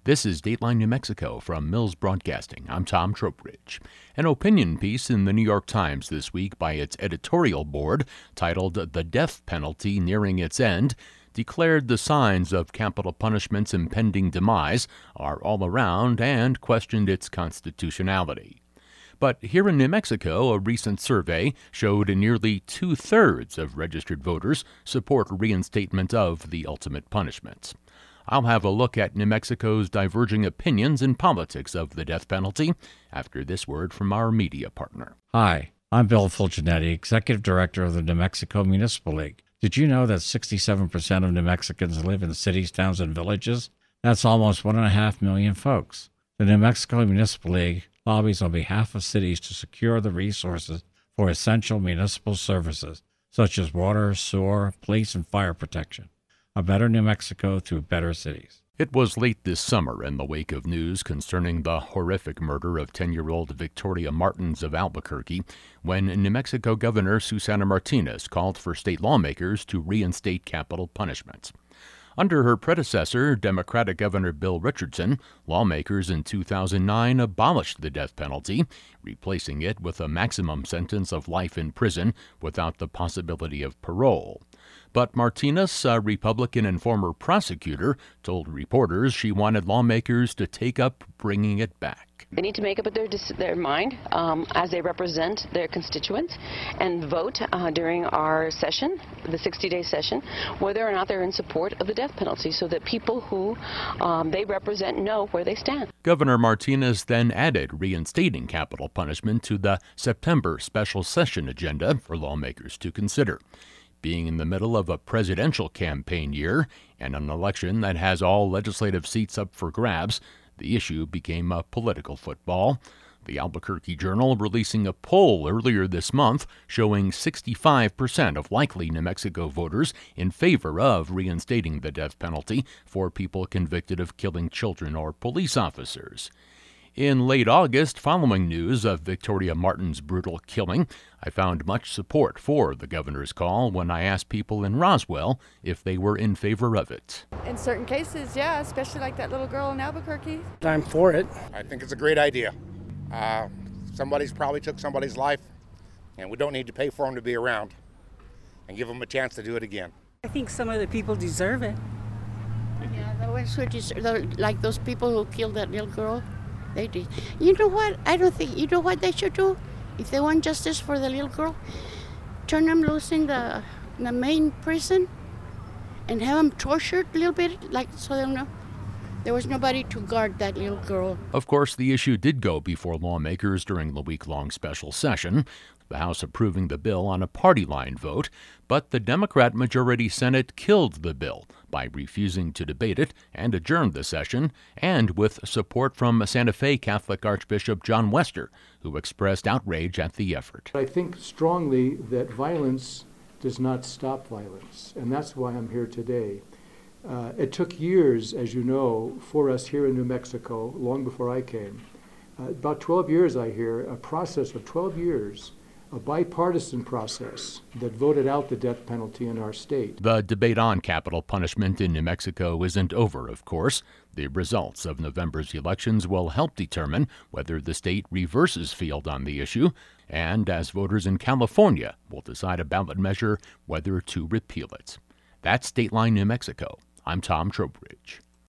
This is Dateline New Mexico from Mills Broadcasting. I'm Tom Trowbridge. An opinion piece in the New York Times this week by its editorial board, titled "The Death Penalty Nearing Its End," declared the signs of capital punishment's impending demise are all around and questioned its constitutionality. But here in New Mexico, a recent survey showed nearly two-thirds of registered voters support reinstatement of the ultimate punishment. I'll have a look at New Mexico's diverging opinions in politics of the death penalty after this word from our media partner. Hi, I'm Bill Fulcinetti, Executive Director of the New Mexico Municipal League. Did you know that 67% of New Mexicans live in cities, towns, and villages? That's almost 1.5 million folks. The New Mexico Municipal League lobbies on behalf of cities to secure the resources for essential municipal services, such as water, sewer, police, and fire protection. A better New Mexico through better cities. It was late this summer in the wake of news concerning the horrific murder of 10-year-old Victoria Martins of Albuquerque when New Mexico Governor Susana Martinez called for state lawmakers to reinstate capital punishment. Under her predecessor, Democratic Governor Bill Richardson, lawmakers in 2009 abolished the death penalty, replacing it with a maximum sentence of life in prison without the possibility of parole. But Martinez, a Republican and former prosecutor, told reporters she wanted lawmakers to take up bringing it back. They need to make up their mind as they represent their constituents and vote during our session, the 60-day session, whether or not they're in support of the death penalty so that people who they represent know where they stand. Governor Martinez then added reinstating capital punishment to the September special session agenda for lawmakers to consider. Being in the middle of a presidential campaign year and an election that has all legislative seats up for grabs, the issue became a political football. The Albuquerque Journal releasing a poll earlier this month showing 65% of likely New Mexico voters in favor of reinstating the death penalty for people convicted of killing children or police officers. In late August, following news of Victoria Martins' brutal killing, I found much support for the governor's call when I asked people in Roswell if they were in favor of it. In certain cases, yeah, especially like that little girl in Albuquerque. I'm for it. I think it's a great idea. Somebody's probably took somebody's life, and we don't need to pay for them to be around and give them a chance to do it again. I think some of the people deserve it. Yeah, the ones who deserve, like those people who killed that little girl. They did. You know what? I don't think, you know what they should do? If they want justice for the little girl, turn them loose in the main prison and have them tortured a little bit, like so they'll know there was nobody to guard that little girl. Of course, the issue did go before lawmakers during the week-long special session, the House approving the bill on a party-line vote, but the Democrat majority Senate killed the bill by refusing to debate it and adjourned the session, and with support from Santa Fe Catholic Archbishop John Wester, who expressed outrage at the effort. I think strongly that violence does not stop violence, and that's why I'm here today. It took years, as you know, for us here in New Mexico, long before I came. About 12 years, I hear, a process of 12 years, a bipartisan process that voted out the death penalty in our state. The debate on capital punishment in New Mexico isn't over, of course. The results of November's elections will help determine whether the state reverses field on the issue, and as voters in California will decide a ballot measure whether to repeal it. That's Dateline New Mexico. I'm Tom Trowbridge.